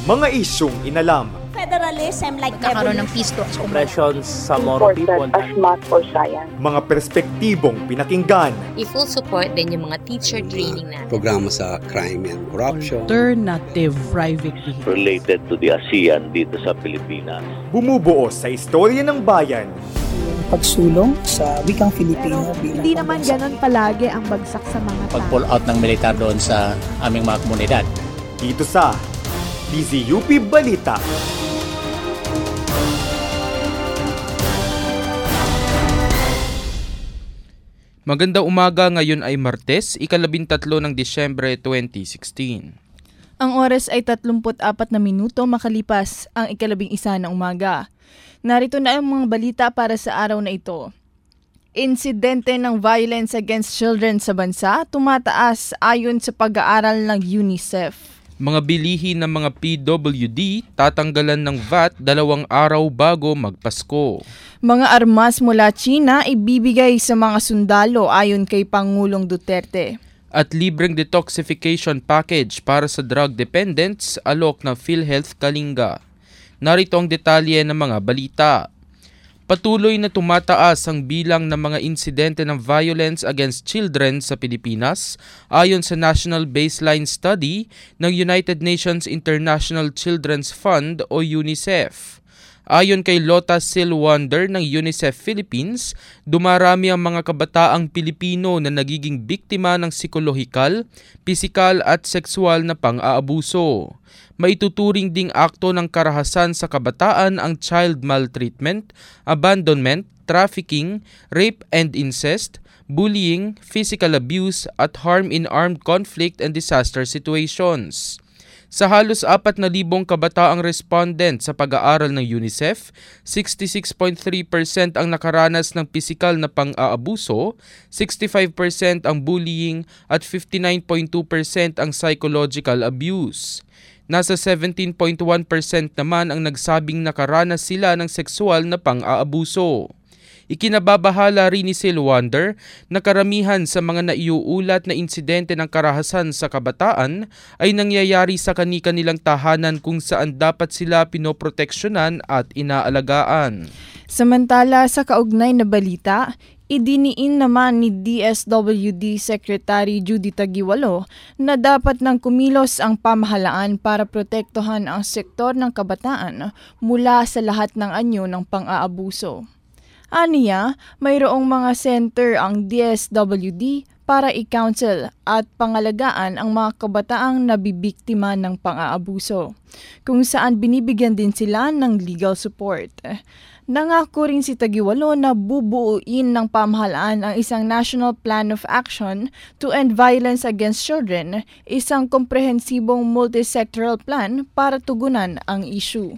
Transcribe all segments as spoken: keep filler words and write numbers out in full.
Mga isyung inalam. Federalism like Nagkakaroon ng peace talks. Oppressions sa Moro people. As math or science. Mga perspektibong pinakinggan. I-full support din yung mga teacher training natin. Programa sa crime and corruption. Alternative private vehicle. Related to the ASEAN dito sa Pilipinas. Bumubuo sa istorya ng bayan. Pagsulong sa wikang Filipino. Hindi naman ganon palagi ang bagsak sa mga tao. Pag-pull out ng militar doon sa aming mga komunidad. Dito sa D Z U P Balita. Magandang umaga, ngayon ay Martes, ikalabintatlo ng Disyembre twenty sixteen. Ang oras ay tatlumpu't apat na minuto makalipas ang ikalabing isa ng umaga. Narito na ang mga balita para sa araw na ito. Insidente ng violence against children sa bansa tumataas ayon sa pag-aaral ng UNICEF. Mga bilihin ng mga P W D tatanggalan ng V A T dalawang araw bago magpasko. Mga armas mula China ibibigay sa mga sundalo ayon kay Pangulong Duterte. At libreng detoxification package para sa drug dependents alok ng PhilHealth Kalinga. Narito ang detalye ng mga balita. Patuloy na tumataas ang bilang ng mga insidente ng violence against children sa Pilipinas ayon sa National Baseline Study ng United Nations International Children's Fund o UNICEF. Ayon kay Lota Silwander ng UNICEF Philippines, dumarami ang mga kabataang Pilipino na nagiging biktima ng psikolohikal, pisikal at sexual na pang-aabuso. Maituturing ding akto ng karahasan sa kabataan ang child maltreatment, abandonment, trafficking, rape and incest, bullying, physical abuse at harm in armed conflict and disaster situations. Sa halos apat na libong kabataang respondent sa pag-aaral ng UNICEF, sixty-six point three percent ang nakaranas ng pisikal na pang-aabuso, sixty-five percent ang bullying at fifty-nine point two percent ang psychological abuse. Nasa seventeen point one percent naman ang nagsabing nakaranas sila ng sexual na pang-aabuso. Ikinababahala rin ni Silwander na karamihan sa mga naiuulat na insidente ng karahasan sa kabataan ay nangyayari sa kani-kanilang tahanan kung saan dapat sila pinoproteksyonan at inaalagaan. Samantala sa kaugnay na balita, idiniin naman ni D S W D Secretary Judy Taguiwalo na dapat nang kumilos ang pamahalaan para protektuhan ang sektor ng kabataan mula sa lahat ng anyo ng pang-aabuso. Aniya, mayroong mga center ang D S W D para i-counsel at pangalagaan ang mga kabataang nabibiktima ng pang-aabuso, kung saan binibigyan din sila ng legal support. Nangako rin si Taguiwalo na bubuuin ng pamahalaan ang isang National Plan of Action to End Violence Against Children, isang komprehensibong multisectoral plan para tugunan ang issue.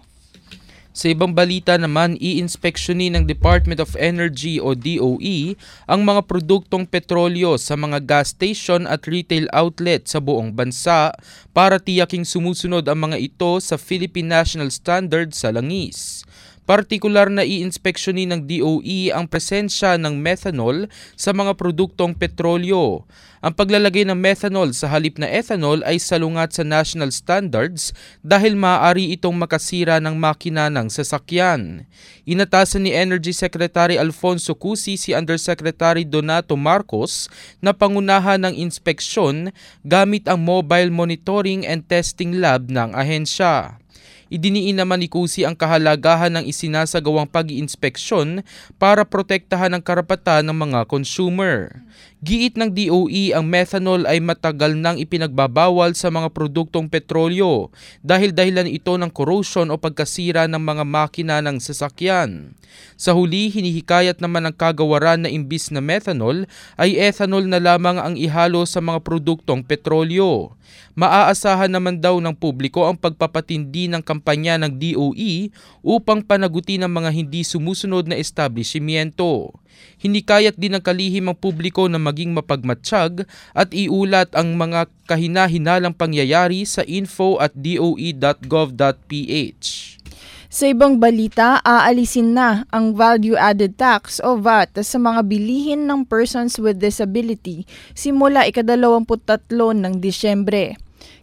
Sa ibang balita naman, i-inspeksyonin ng Department of Energy o D O E ang mga produktong petrolyo sa mga gas station at retail outlet sa buong bansa para tiyaking sumusunod ang mga ito sa Philippine National Standard sa langis. Partikular na i-inspeksyonin ng D O E ang presensya ng methanol sa mga produktong petrolyo. Ang paglalagay ng methanol sa halip na ethanol ay salungat sa national standards dahil maaari itong makasira ng makina ng sasakyan. Inatasan ni Energy Secretary Alfonso Cusi si Undersecretary Donato Marcos na pangunahan ng inspeksyon gamit ang Mobile Monitoring and Testing Lab ng ahensya. Idiniin naman ni Cusi ang kahalagahan ng isinasagawang pag-iinspeksyon para protektahan ang karapatan ng mga consumer. Giit ng D O E ang methanol ay matagal nang ipinagbabawal sa mga produktong petrolyo dahil dahilan ito ng corrosion o pagkasira ng mga makina ng sasakyan. Sa huli, hinihikayat naman ang kagawaran na imbis na methanol ay ethanol na lamang ang ihalo sa mga produktong petrolyo. Maaasahan naman daw ng publiko ang pagpapatindi ng kampanya ng D O E upang panagutin ang mga hindi sumusunod na establishmento. Hinikayat din ng kalihim ang publiko na maging mapagmatsyag at iulat ang mga kahina-hinalang pangyayari sa info at d o e dot gov dot p h. Sa ibang balita, aalisin na ang value-added tax o V A T sa mga bilihin ng persons with disability simula ikadalawamput tatlo ng Disyembre.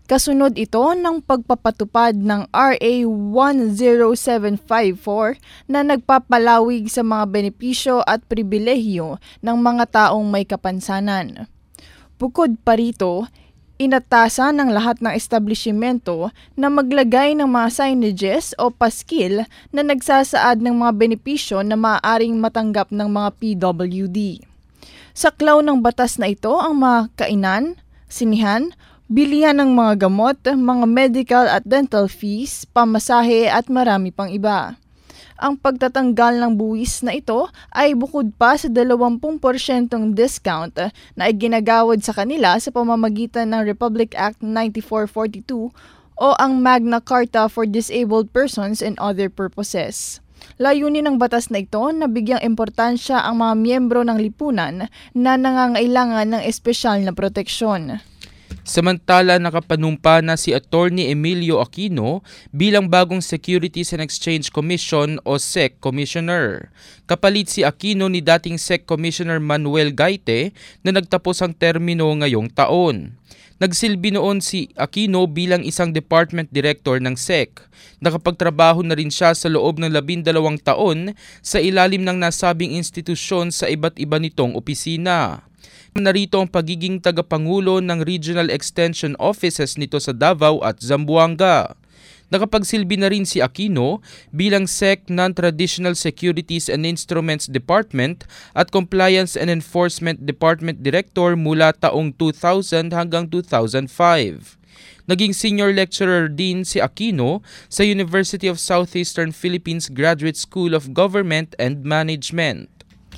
Kasunod ito ng pagpapatupad ng R A one oh seven five four na nagpapalawig sa mga benepisyo at pribilehiyo ng mga taong may kapansanan. Bukod pa rito, inatasan ng lahat ng establishmento na maglagay ng mga signages o paskil na nagsasaad ng mga benepisyo na maaaring matanggap ng mga P W D. Saklaw ng batas na ito ang mga kainan, sinihan, bilihan ng mga gamot, mga medical at dental fees, pamasahe at marami pang iba. Ang pagtatanggal ng buwis na ito ay bukod pa sa twenty percent discount na iginagawad sa kanila sa pamamagitan ng Republic Act ninety-four forty-two o ang Magna Carta for Disabled Persons and Other Purposes. Layunin ng batas na ito na bigyang importansya ang mga miyembro ng lipunan na nangangailangan ng espesyal na proteksyon. Samantala, nakapanumpa na si Attorney Emilio Aquino bilang bagong Securities and Exchange Commission o S E C Commissioner. Kapalit si Aquino ni dating S E C Commissioner Manuel Gaite na nagtapos ang termino ngayong taon. Nagsilbi noon si Aquino bilang isang department director ng S E C. Nakapagtrabaho na rin siya sa loob ng labindalawang taon sa ilalim ng nasabing institusyon sa iba't iba nitong opisina. Narito ang pagiging tagapangulo ng Regional Extension Offices nito sa Davao at Zamboanga. Nakapagsilbi na rin si Aquino bilang S E C Non-Traditional Securities and Instruments Department at Compliance and Enforcement Department Director mula taong two thousand hanggang two thousand five. Naging senior lecturer din si Aquino sa University of Southeastern Philippines Graduate School of Government and Management.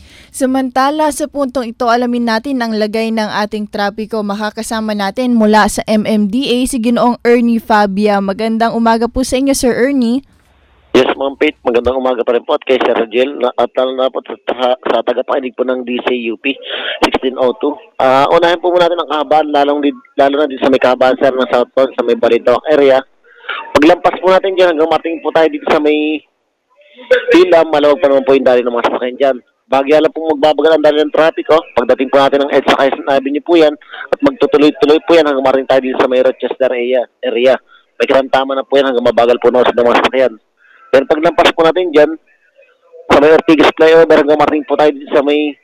Samantala, sa puntong ito, alamin natin ang lagay ng ating trapiko. Makakasama natin mula sa M M D A si Ginoong Ernie Fabia. Magandang umaga po sa inyo, Sir Ernie. Yes, Ma'am Pete. Magandang umaga pa rin po at kay Sir Rogel at talo na po sa, sa tagapakinig po ng D C U P sixteen oh two. Uh, unahin po muna natin ang kahabaan, lalong, lalo na din sa may kahabaan, sir, ng Southtown, sa may Balintawak area. Paglampas po natin dyan, hanggang mating po tayo dito sa may Pilam, malawag pa naman po yung dali ng mga sasakyan dyan. Bagya lang pong magbabagal ang dali ng trapiko. Pagdating po natin ng EDSA Quezon Avenue po yan at magtutuloy-tuloy po yan hanggang maring tayo dito sa may Rochester area. area. May karamtama na po yan hanggang mabagal po na sa mga sasakyan. Then paglampas po natin dyan, sa may Ortigas Flyover hanggang maring po tayo dito sa may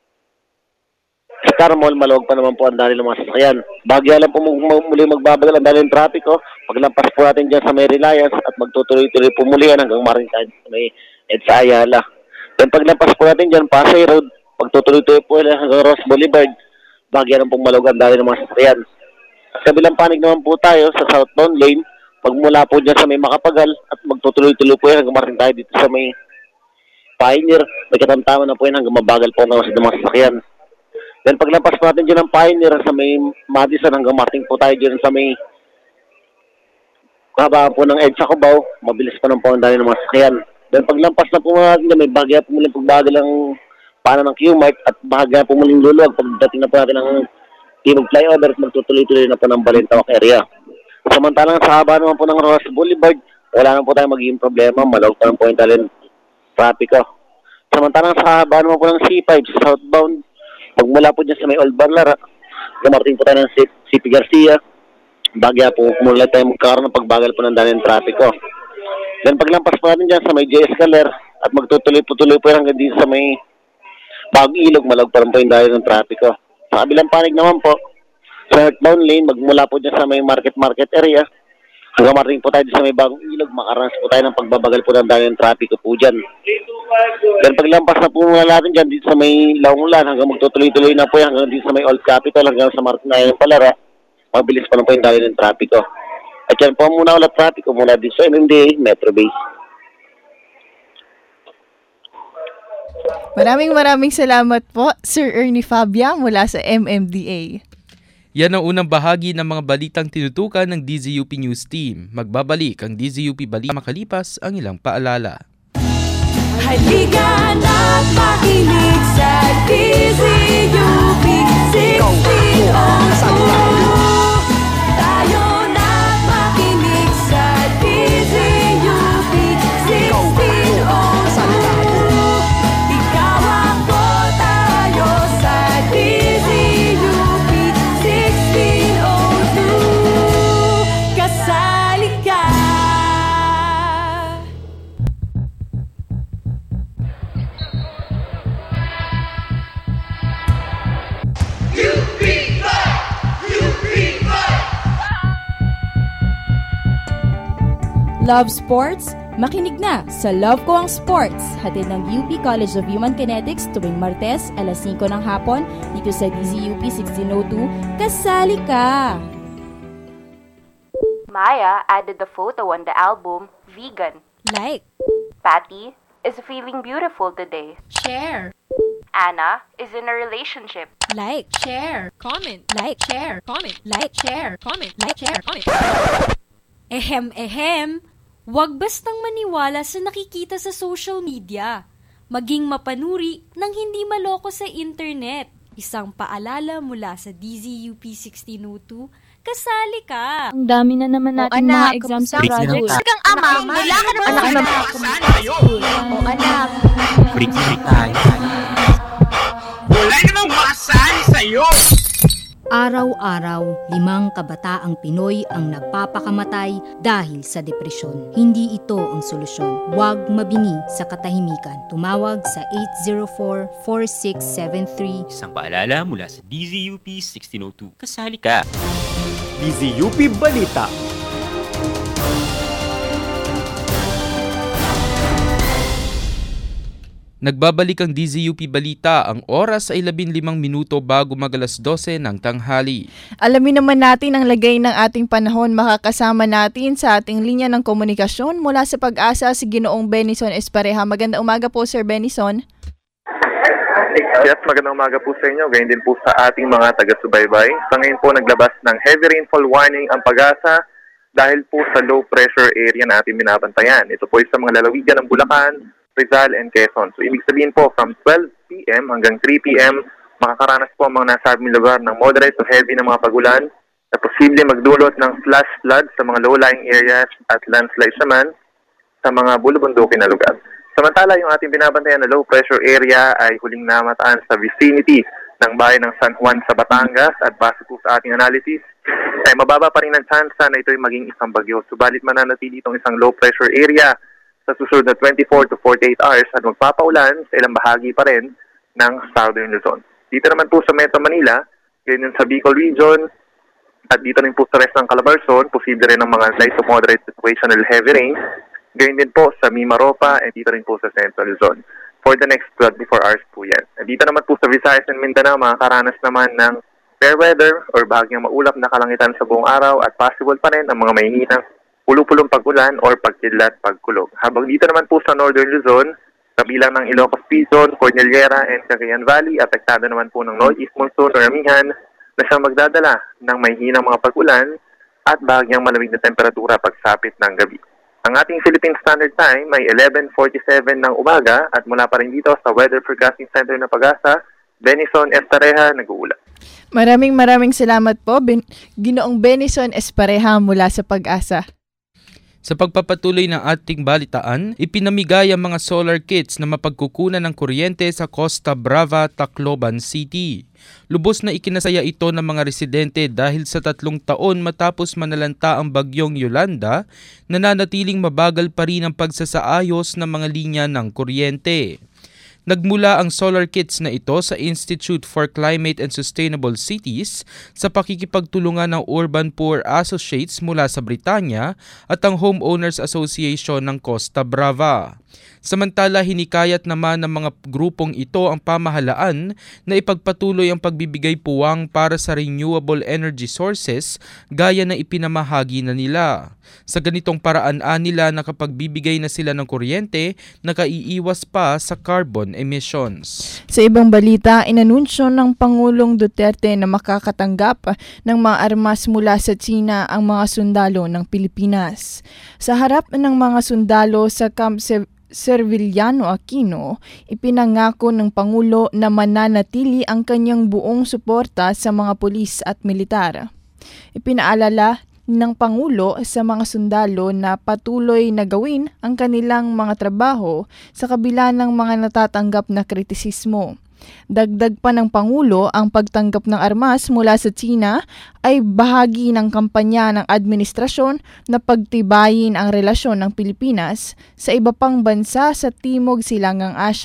Star Mall, malawag pa naman po ang dali ng mga sasakyan. Bagya lang po muli magbabagal ang dali ng trapiko. Paglampas po natin dyan sa may Reliance at magtutuloy-tuloy po muli yan hanggang maring tayo sa may EDSA Ayala. Then paglampas po natin dyan, Pasay Road, pagtutuloy-tuloy po yan hanggang Ross Boulevard, bagya ng pong malawag ang dali ng mga sasakyan. Sa kabilang panig naman po tayo sa Southbound Lane, pagmula po dyan sa may Makapagal at magtutuloy-tuloy po yan hanggang maring tayo dito sa may Pioneer, may katamtaman na po yan hanggang mabagal po ng mga sasakyan. Then paglampas po natin dyan ng Pioneer sa may Madison hanggang mating po tayo dyan sa may kahabaan po ng EDSA Cubao, mabilis pa ng po ang dali ng mga sasakyan. Then paglampas na po natin may bagya po muling pagbagal ng pana ng Q-Mart at bagya po muling luluwag pagdating na po natin ng Timog Flyover at magtutuloy-tuloy na po ng Balintawak area. Samantalang sa haba naman po ng Ross Boulevard, wala na po tayong magiging problema, malawag pa ng po yung talent trapiko. Samantalang sa haba naman po ng C five southbound, pagmula po dyan sa may Old Barlara, gumarating po tayo ng C P Garcia, bagya po mula tayo magkakaroon ng pagbagal po ng daling trapiko. Then paglampas po natin dyan sa may J S Caler at magtutuloy-tuloy po hanggang dito sa may Bagong Ilog, malawag pa rin po yung dahil ng trapiko. Sa kabilang panig naman po, sa Northbound Lane, magmula po dyan sa may Market-Market area, hanggang maring po tayo sa may Bagong Ilog, makaranas po tayo ng pagbabagal po ng dahil ng trapiko po dyan. Then paglampas na po muna natin dyan dito sa may Launglan, hanggang magtutuloy-tuloy na po yan, hanggang dito sa may Old Capitol, hanggang sa Martin Ayan Palara, mabilis pa na po yung dahil ng trapiko. At yan po muna ulit trapiko mula dito sa M M D A Metro Base. Maraming maraming salamat po, Sir Ernie Fabia mula sa M M D A. Yan ang unang bahagi ng mga balitang tinutukan ng D Z U P News Team. Magbabalik ang D Z U P Balita makalipas ang ilang paalala. Halika na't makinig sa D Z U P sixteen oh two. Love sports? Makinig na sa Love Ko Ang Sports, hatid ng U P College of Human Kinetics tuwing Martes, alas singko ng hapon, dito sa D Z U P sixteen oh two. Kasali ka! Maya added the photo on the album, Vegan. Like. Patty is feeling beautiful today. Share. Anna is in a relationship. Like. Share. Comment. Like. Share. Comment. Like. Share. Comment. Like. Share. Comment. Ehem, ehem. Huwag bastang maniwala sa nakikita sa social media. Maging mapanuri nang hindi maloko sa internet. Isang paalala mula sa D Z U P sixteen oh two, kasali ka! Ang dami na naman natin mga exams sa project. Kang ama, wala ka naman. Anak naman. O anak. Freak-freak tayo. Wala namang masahan sa'yo! Araw-araw, limang kabataang Pinoy ang nagpapakamatay dahil sa depresyon. Hindi ito ang solusyon. Huwag mabingi sa katahimikan. Tumawag sa eight zero four, four six seven three. Isang paalala mula sa D Z U P sixteen oh two. Kasali ka! D Z U P Balita. Nagbabalik ang D Z U P Balita, ang oras ay labing limang minuto bago mag-alas dose ng tanghali. Alamin naman natin ang lagay ng ating panahon. Makakasama natin sa ating linya ng komunikasyon mula sa Pag-asa si Ginoong Benison Espareha. Magandang umaga po, Sir Benison. Yes, magandang umaga po sa inyo. Gayon din po sa ating mga taga-subaybay. Sa ngayon po naglabas ng heavy rainfall warning ang Pag-asa dahil po sa low pressure area na ating binabantayan. Ito po ay sa mga lalawigan ng Bulacan, Rizal, and Quezon. So, ibig sabihin po, from twelve p.m. hanggang three p.m., makakaranas po ang mga nasabing lugar ng moderate to heavy na mga pagulan na posible magdulot ng flash flood sa mga low-lying areas at landslide naman sa mga bulubundukin na lugar. Samantala, yung ating binabantayan na low pressure area ay huling namataan sa vicinity ng bayan ng San Juan sa Batangas at base po sa ating analysis, ay mababa pa rin ang chance na ito'y maging isang bagyo. Subalit mananatili itong isang low pressure area sa susunod na twenty-four to forty-eight hours at magpapaulan sa ilang bahagi pa rin ng Southern Luzon. Dito naman po sa Metro Manila, ganyan sa Bicol Region, at dito rin po sa rest ng Calabarzon, posible rin ng mga light to moderate situational heavy rain. Ganyan din po sa Mimaropa at dito rin po sa Central Luzon. For the next twenty-four hours po yan. At dito naman po sa Visayas and Mindanao, makakaranas naman ng fair weather or bahagyang maulap na kalangitan sa buong araw at possible pa rin ang mga mahihinang pulo-pulong pag-ulan or pagkidlat pagkulog. Habang dito naman po sa Northern Luzon, kabilang ng Ilocos Region, Cordillera, and Cagayan Valley, apektado naman po ng Northeast Monsoon or Amihan na siyang magdadala ng mahihinang mga pag-ulan at bahagyang malamig na temperatura pagsapit ng gabi. Ang ating Philippine Standard Time ay eleven forty-seven ng umaga at mula pa rin dito sa Weather Forecasting Center ng Pag-asa, Benison Espareha, nag-uulat. Maraming maraming salamat po, Ben- Ginoong Benison Espareha mula sa Pag-asa. Sa pagpapatuloy ng ating balitaan, ipinamigay ang mga solar kits na mapagkukunan ng kuryente sa Costa Brava, Tacloban City. Lubos na ikinasaya ito ng mga residente dahil sa tatlong taon matapos manalanta ang bagyong Yolanda, nananatiling mabagal pa rin ang pagsasaayos ng mga linya ng kuryente. Nagmula ang solar kits na ito sa Institute for Climate and Sustainable Cities sa pakikipagtulungan ng Urban Poor Associates mula sa Britanya at ang Homeowners Association ng Costa Brava. Samantala, hinikayat naman ng mga grupong ito ang pamahalaan na ipagpatuloy ang pagbibigay puwang para sa renewable energy sources gaya na ipinamahagi na nila. Sa ganitong paraan nila na kapag bibigay na sila ng kuryente, nakaiiwas pa sa carbon emissions. Sa ibang balita, inanunsyo ng Pangulong Duterte na makakatanggap ng mga armas mula sa China ang mga sundalo ng Pilipinas. Sa harap ng mga sundalo sa Camp Sev- Serviliano Aquino, ipinangako ng Pangulo na mananatili ang kanyang buong suporta sa mga pulis at militar. Ipinaalala ng Pangulo sa mga sundalo na patuloy na gawin ang kanilang mga trabaho sa kabila ng mga natatanggap na kritisismo. Dagdag pa ng Pangulo, ang pagtanggap ng armas mula sa China ay bahagi ng kampanya ng administrasyon na pagtibayin ang relasyon ng Pilipinas sa iba pang bansa sa Timog Silangang Asya.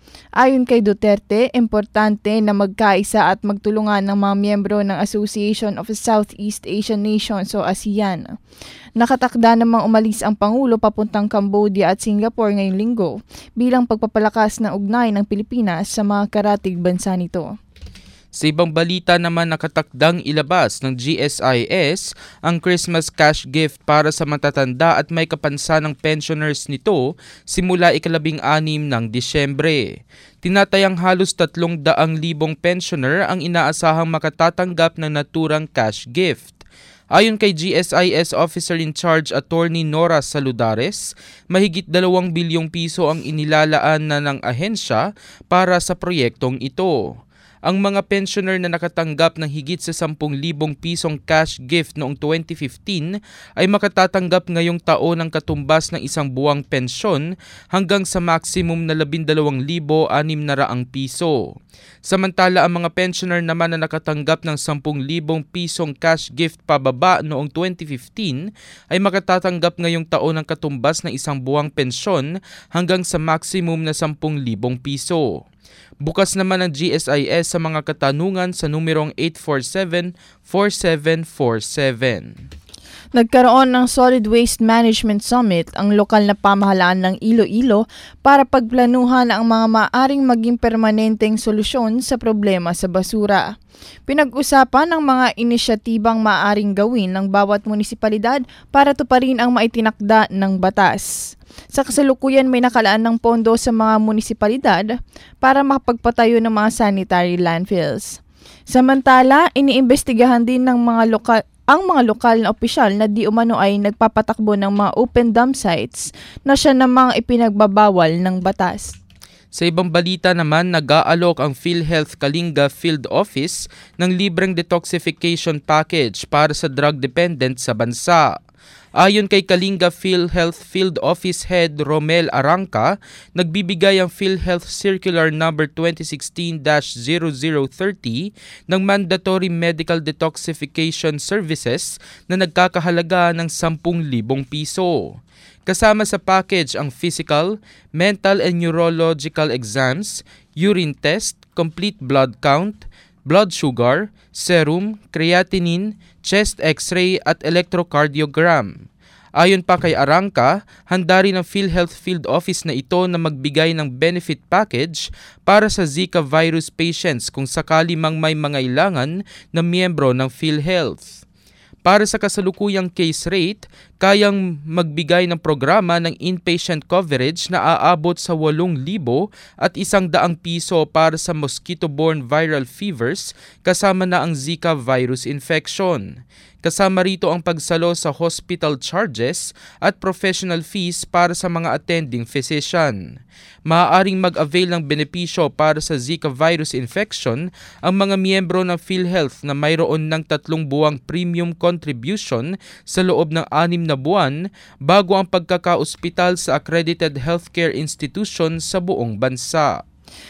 Ayon kay Duterte, importante na magkaisa at magtulungan ng mga miyembro ng Association of Southeast Asian Nations o ASEAN. Nakatakda namang umalis ang Pangulo papuntang Cambodia at Singapore ngayong linggo bilang pagpapalakas ng ugnay ng Pilipinas sa mga karatig bansa nito. Sa ibang balita naman, nakatakdang ilabas ng G S I S ang Christmas cash gift para sa matatanda at may kapansanang pensioners nito simula ikalabing anim ng Disyembre. Tinatayang halos tatlong daang libong pensioner ang inaasahang makatatanggap ng naturang cash gift. Ayon kay G S I S Officer in Charge Attorney Nora Saludares, mahigit dalawang bilyong piso ang inilalaan na ng ahensya para sa proyektong ito. Ang mga pensioner na nakatanggap ng higit sa sampung libong pisong cash gift noong twenty fifteen ay makatatanggap ngayong taon ng katumbas ng isang buwang pensyon hanggang sa maximum na labindalawang libo anim na raang piso. Samantala, ang mga pensioner naman na nakatanggap ng sampung libong pisong cash gift pababa noong twenty fifteen ay makatatanggap ngayong taon ng katumbas ng isang buwang pensyon hanggang sa maximum na sampung libong piso. Bukas naman ang G S I S sa mga katanungan sa numerong eight four seven, four seven four seven. Nagkaroon ng Solid Waste Management Summit ang lokal na pamahalaan ng Iloilo para pagplanuhan ang mga maaring maging permanenteng solusyon sa problema sa basura. Pinag-usapan ang mga inisyatibang maaring gawin ng bawat munisipalidad para tuparin ang maitinakda ng batas. Sa kasalukuyan, may nakalaan ng pondo sa mga munisipalidad para makapagpatayo ng mga sanitary landfills. Samantala, iniimbestigahan din ng mga lokal ang mga lokal na opisyal na di umano ay nagpapatakbo ng mga open dump sites na siya namang ipinagbabawal ng batas. Sa ibang balita naman, nag-aalok ang PhilHealth Kalinga Field Office ng libreng detoxification package para sa drug dependent sa bansa. Ayon kay Kalinga PhilHealth Field Office Head Romel Arranca, nagbibigay ang PhilHealth Circular number twenty sixteen dash zero zero thirty ng mandatory medical detoxification services na nagkakahalaga ng sampung libong piso. Kasama sa package ang physical, mental and neurological exams, urine test, complete blood count, blood sugar, serum, creatinine, chest x-ray at electrocardiogram. Ayon pa kay Arranca, handa rin ang PhilHealth Field Office na ito na magbigay ng benefit package para sa Zika virus patients kung sakali mang may mangailangan na miyembro ng PhilHealth. Para sa kasalukuyang case rate, kayang magbigay ng programa ng inpatient coverage na aabot sa walong libo at isang daang piso para sa mosquito-borne viral fevers kasama na ang Zika virus infection. Kasama rito ang pagsalo sa hospital charges at professional fees para sa mga attending physician. Maaaring mag-avail ng benepisyo para sa Zika virus infection ang mga miyembro ng PhilHealth na mayroon ng tatlong buwang premium contribution sa loob ng anim na buwan bago ang pagkaka-ospital sa accredited healthcare institution sa buong bansa.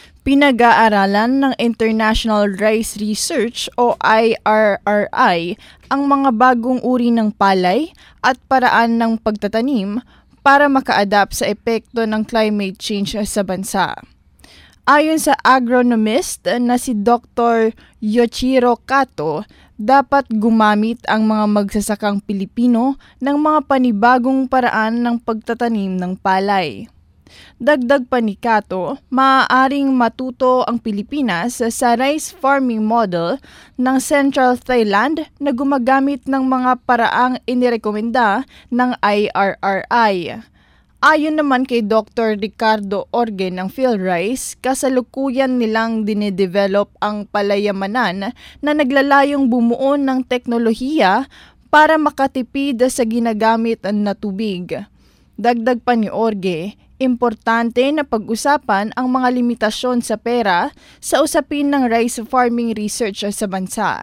Pinag-aaralan ng International Rice Research o I R R I ang mga bagong uri ng palay at paraan ng pagtatanim para maka-adapt sa epekto ng climate change sa bansa. Ayon sa agronomist na si Doctor Yoichiro Kato, dapat gumamit ang mga magsasakang Pilipino ng mga panibagong paraan ng pagtatanim ng palay. Dagdag pa ni Kato, maaaring matuto ang Pilipinas sa rice farming model ng Central Thailand na gumagamit ng mga paraang inirekomenda ng I R R I. Ayon naman kay Doctor Ricardo Orge ng PhilRice, kasalukuyan nilang dinedevelop ang palayamanan na naglalayong bumuo ng teknolohiya para makatipid sa ginagamit na tubig. Dagdag pa ni Orge, importante na pag-usapan ang mga limitasyon sa pera sa usapin ng rice farming research sa bansa.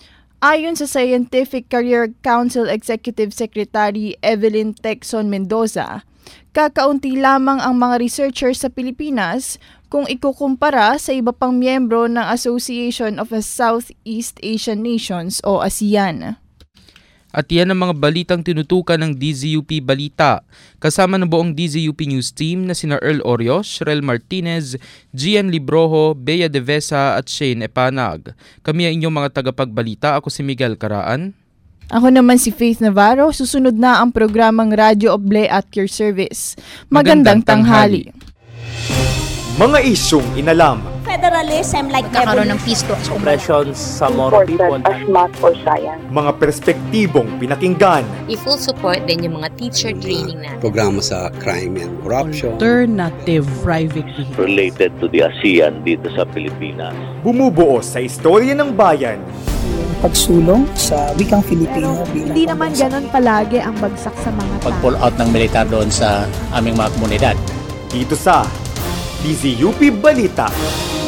Ayon sa Scientific Career Council Executive Secretary Evelyn Tecson Mendoza, kakaunti lamang ang mga researcher sa Pilipinas kung ikukumpara sa iba pang miyembro ng Association of Southeast Asian Nations o ASEAN. At yan ang mga balitang tinutukan ng D Z U P Balita. Kasama ng buong D Z U P News Team na sina Earl Orios, Shrel Martinez, Gian Librojo, Bea Devesa at Shane Epanag. Kami ang inyong mga tagapagbalita. Ako si Miguel Caraan. Ako naman si Faith Navarro. Susunod na ang programang Radyo Oble at your service. Magandang, Magandang tanghali. Mga isyong inalam. Federalism like Magkakaroon ng peace talks. Oppressions sa Moro people. As math or science. Mga perspektibong pinakinggan. I-full support din yung mga teacher training natin. Programa sa crime and corruption. Alternative private vehicle. Related to the ASEAN dito sa Pilipinas. Bumubuo sa istorya ng bayan. Pagsulong sa wikang Filipino bilang Hindi naman ganon palagi ang bagsak sa mga tao. Pag-pull out ng militar doon sa aming mga komunidad. Dito sa D Z U P Balita.